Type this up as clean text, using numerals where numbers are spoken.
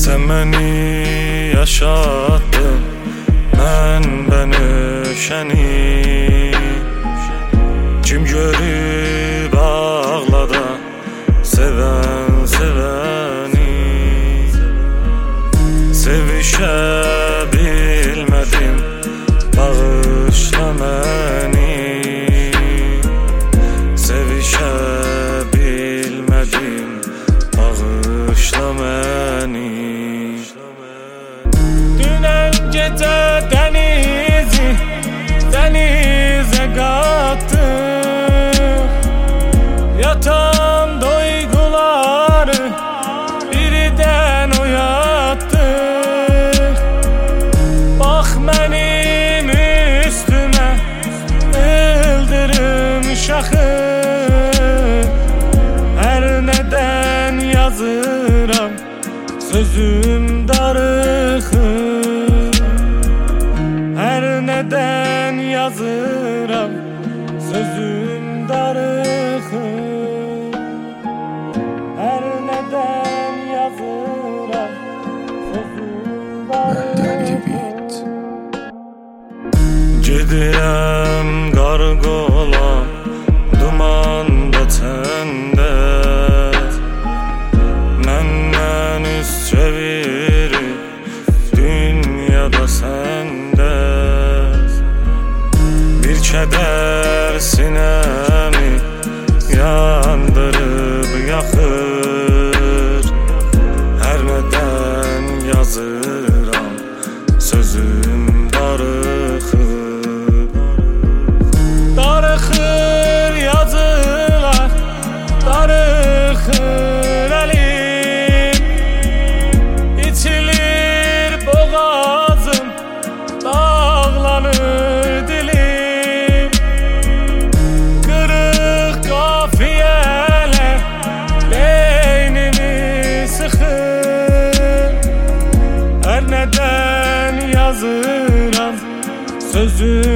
Sen beni yaşattın, ben öşeni. Kim görüp ağlada seven seveni. Sevişe bilmedim, bağışla beni. Sevişe bilmedim, bağışla beni. Dünen gece denize kattık. Yatan duyguları birden oyattık. Bak benim üstüme yıldırım şahı. Her neden yazıram sözüm darıxır. Her neden yazıram sözüm darıxır. Her neden yazıram sözüm darıxır. Gedirəm qargola dumanda tende. Məndən üz çevirib dünyada sende. Bir keder sinemi yandırıp yakır. Her neden yazıram sözüm darıxır. Darıxır yazılar, darıxır elim. İçilir boğazım, dağlanır dilim. Kırık kafiyeler beynimi sıxır. Her neden yazıram sözüm